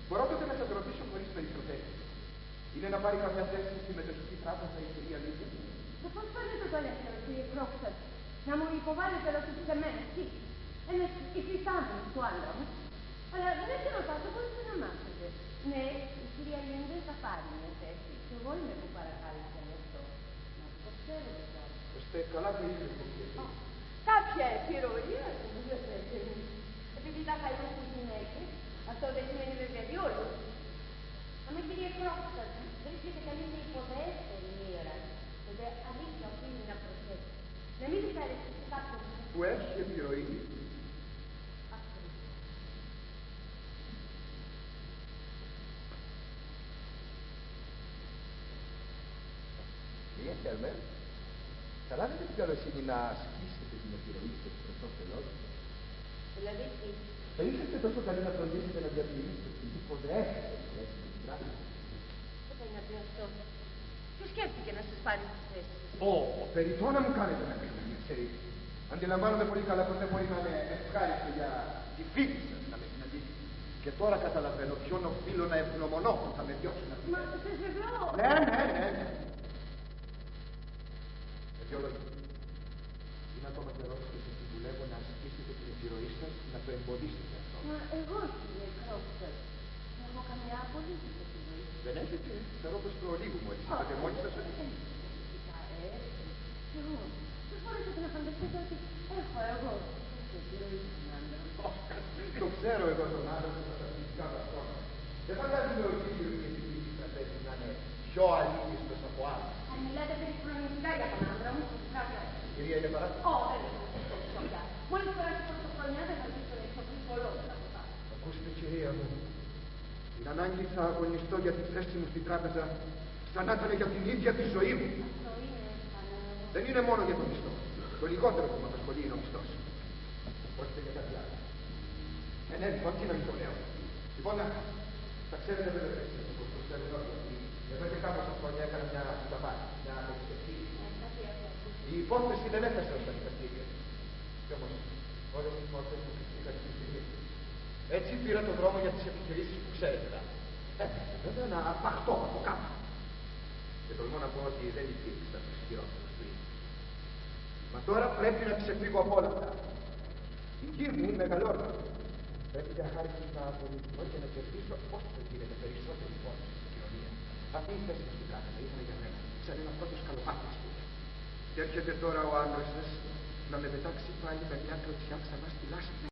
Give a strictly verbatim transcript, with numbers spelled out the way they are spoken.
Μπορώ τότε να σας ρωτήσω χωρίς περιστροφές. Είναι να πάρει καμιά θέση στη μετοχική τράπεζα η κυρία Λίδια? Θα πώς φαίνεται το ελεύθερο, κύριε Κρόξερ, να μου υποβάλλετε ερωτήσεις σε μένα, εσύ, ένας υφιστάμενος του άλλου. Αλλά δεν σε ρωτάτε, μπορείτε να μάθετε. Ναι, η κυρία Λίντερ θα πάρει μια θέση. Και εγώ είμαι που παρακάλεσα γι' αυτό. Μα το ξέρετε τώρα. Ώστε καλά το είπε, κύριε. Κάποια επιρροή, ας πούμε, δεν θέλει. Επειδή τα καλούν στις γυναίκες, αυτό δεν σημαίνει βέβαια διόλου. Αμέ, κύριε Κρόξερ, βρίσκεται κανείς σε υποδέστερη μοίρα. Τότε αλήθεια οφείλει να προσέχει. Να μην δυσαρεστεί σε κάποιον. Που έχει επιρροή. Κυρία Χέρμερ, θα λάβετε την καλοσύνη να ασκήσετε την επιρροή σας προς όφελός σας. Δηλαδή τι? Θα είσαστε τόσο καλοί να φροντίσετε να διατηρήσετε την υποδέστερη θέση στην τράπεζα. Τι θα είναι αυτό? Ποιος σκέφτηκε να σας πάρει τη θέση σας? Ω, περιττό να μου κάνετε να κρίνετε, ξέρετε. Αντιλαμβάνομαι πολύ καλά πως δεν μπορεί να είναι ευχάριστο για τη φίλη σας να με συναντήσει. Και τώρα καταλαβαίνω ποιον οφείλω να ευγνωμονώ που θα με διώξουν από την Μα σας βεβαιώ. Ναι, ναι, ναι, ναι. Με δύο λόγια. Είναι ακόμα καιρός και σας συμβουλεύω να ασκήσετε την επιρροή σας να το εμποδίσετε αυτό. Μα εγώ, κύριε Κρόξερ, δεν έχω καμιά απολύτως επιρροή. Δεν έχετε? Θεωρώ πως προλίγου μου, έτσι είπατε μόλις σας ότι... Φυσικά, ε, κι εγώ. Δεν μπορέσετε να φανταστείτε ότι έχω εγώ τέτοια επιρροή στον άντρα. Το ξέρω εγώ τον άντρα που θα τα φυσικά βαστρώνα. Δεν φαντάζομαι ο κύριος και την πίστη τραπέζι να είναι πιο αλήθιστος από άλλους. Αν μιλάτε περιφρονητικά για τον άντρα μου, φυσικά και όχι. Κυρία είναι παράδειγμα. Ω, δεν είναι αυτό πια. Μόλις περάσει πρωτοχρονιά δεν θα δείξω να εξοπλίσω ολόκληρα από πάνω. Ακούστε, κυρία μου, την ανάγκη θα αγωνιστώ για τη θέση μου στην τράπεζα σαν να ήταν για την ίδια τη ζωή μου. Αυτό είναι κανένα. Δεν είναι μόνο για το μισθό. Το λιγότερο που με απασχολεί είναι ο μισθός. Πρόκειται για κάτι άλλο. Ε, ναι, λοιπόν, τι να μην το λέω. Λοιπόν, θα ξέρετε βέβαια εσείς όπως το ξέρετε όλοι ότι εδώ και κάμποσα χρόνια έκανα μια συνταβάτη, μια εξαιρετική. Η υπόθεση δεν έφτασε στα δικαστήρια. Κι όμως όλες οι πόρτες μου κλειστήκαν στην στιγμή. Έτσι πήρα τον δρόμο για τις επιχειρήσεις που ξέρετε να. Ε, βέβαια να απαχτώ από κάτω. Και τολμώ να πω ότι δεν υπήρξα το χειρότερο πριν. Μα τώρα πρέπει να ξεφύγω από όλα αυτά. Η γη μου είναι μεγαλόρμη. Πρέπει για χάρη να απολυθώ και να κερδίσω όσο γίνεται περισσότερη υπόθεση στην κοινωνία. Αυτή η θέση στην τράπεζα ήταν για μένα, σαν ένα πρώτο σκαλοπάτι, ας πούμε. Και έρχεται τώρα ο άντρας σας να με πετάξει πάλι με μια κλωτσιά ξανά στη λάσπη.